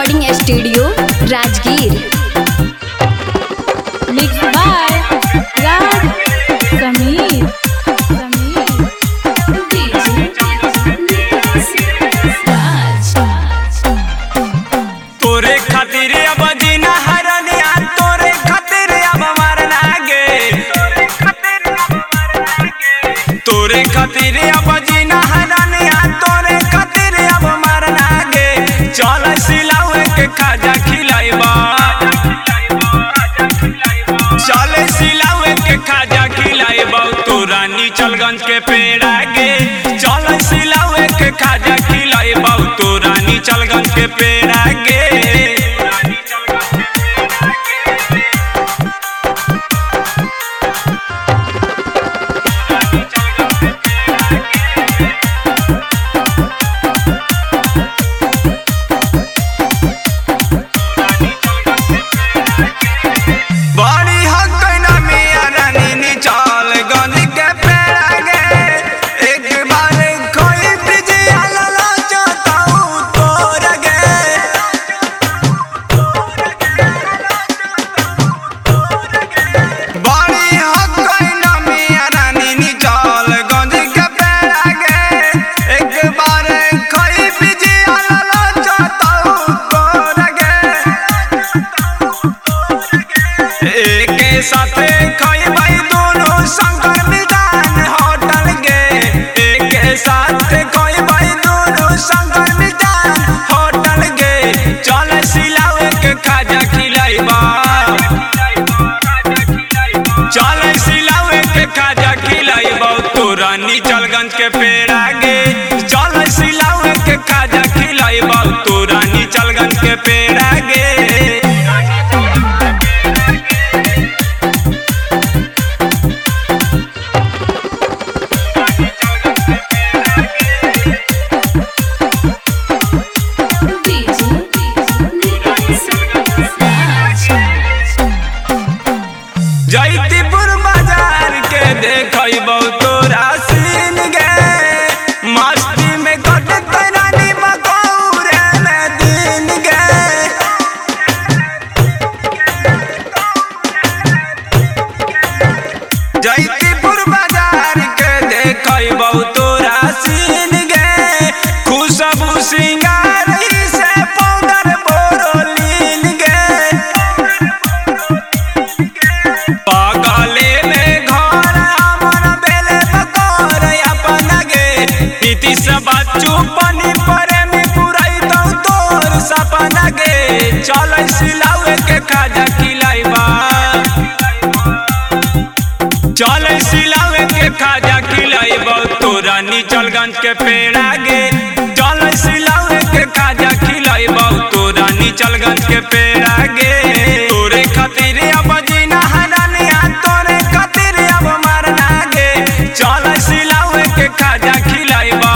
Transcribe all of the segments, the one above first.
Recording studio Rajgir. Mix by Raj Sameer. तोरे खातिर अब जीना हरनिया, तोरे खातिर अब मरना गे, तोरे खातिर अब जीना हरनिया, तोरे खातिर अब मरना गे। चल सिलावे के खाजा खिलाइबा, चल सिलावे के खाजा खिलाइबा, तोरा नीचलगंज के पेड़ा गे। चल सिलावे के खाजा खिलाइबा, तोरा नीचलगंज के पेड़ा गे। बड़ी हकना मिया रानी नीचलगंज के पेड़ा गे। एक बार कोई बिजिया लला चाहताऊ तोर गे, बड़ी हकना मिया रानी नीचलगंज के पेड़ा गे। एक बार कोई बिजिया लला चाहताऊ तोर गे। एके साथे खइबै दोनों शंकर मिजान होटल गे, एके साथे खइबै दोनों शंकर मिजान होटल गे। चल सिलावे के खाजा खिलाइबा, चल सिलावे के खाजा खिलाइबा, तोरा नीचलगंज के पेड़ा गे। चल सिलावे के खाजा खिलाइबा, तोरा नीचलगंज के पेड़ा गे। जयतीपुर बाजार के देखइबो तोरा सीन गे, मस्ती में कटतै रानी मकौरे में दिन गे। जयतीपुर बाजार के देखइबो तोरा सीन गे, खुशबू सिंगार से पाउडर बोरोलीन गे। पगले में घर हमर बेले बकर अपन गे, नीतीश बच्चू बनी प्रेमी पुरई दौ तोर सपना गे। चल सिलावे के खाजा खिलाइबा, चल सिलावे के खाजा खिलाइबा, तोरा नीचलगंज के पेड़ा गे। चल सिलावे के खाजा खिलाइबा, तोरा नीचलगंज के पेड़ा गे। तोरे खातिर अब जीना हरनिया, तोरे खातिर अब मरना गे। चल सिलावे के खाजा खिलाइबा,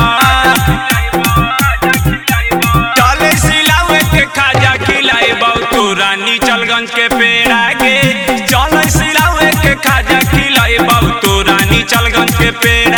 चल सिलावे के खाजा खिलाइबा, तोरा नीचलगंज के पेड़ा गे। चल सिलावे के खाजा खिलाइबा, तोरा नीचलगंज के पेड़ा।